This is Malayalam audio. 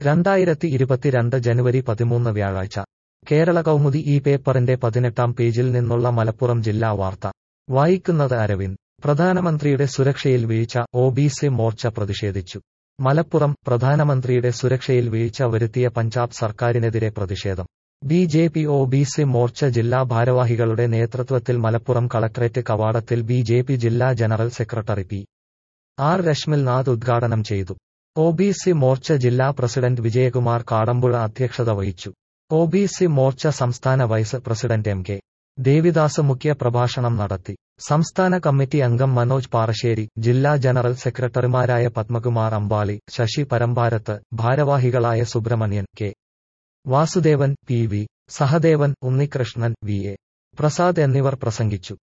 2022 ജനുവരി 13 വ്യാഴാഴ്ച കേരള കൗമുദി ഈ പേപ്പറിന്റെ 18-ാം പേജിൽ നിന്നുള്ള മലപ്പുറം ജില്ലാ വാർത്ത വായിക്കുന്നത് അരവിന്ദ്. പ്രധാനമന്ത്രിയുടെ സുരക്ഷയിൽ വീഴ്ച, ഒബിസി മോർച്ച പ്രതിഷേധിച്ചു. മലപ്പുറം. പ്രധാനമന്ത്രിയുടെ സുരക്ഷയിൽ വീഴ്ച വരുത്തിയ പഞ്ചാബ് സർക്കാരിനെതിരെ പ്രതിഷേധം. ബി.ജെ.പി. ഒബിസി മോർച്ച ജില്ലാ ഭാരവാഹികളുടെ നേതൃത്വത്തിൽ മലപ്പുറം കളക്ടറേറ്റ് കവാടത്തിൽ ബി.ജെ.പി. ജില്ലാ general secretary P. R. Rashmilnath ഉദ്ഘാടനം ചെയ്തു. ഒബിസി മോർച്ച ജില്ലാ പ്രസിഡന്റ് വിജയകുമാർ കാടമ്പുഴ അധ്യക്ഷത വഹിച്ചു. ഒബിസി മോർച്ച സംസ്ഥാന vice president M. K. Devidas മുഖ്യ പ്രഭാഷണം നടത്തി. സംസ്ഥാന കമ്മിറ്റി അംഗം മനോജ് പാറശ്ശേരി, ജില്ലാ ജനറൽ സെക്രട്ടറിമാരായ പത്മകുമാർ അമ്പാളി, ശശി പരമ്പാരത്ത്, ഭാരവാഹികളായ Subrahmanyan, K. Vasudevan, P. V. Sahadevan, Unnikrishnan, V. A. Prasad എന്നിവർ പ്രസംഗിച്ചു.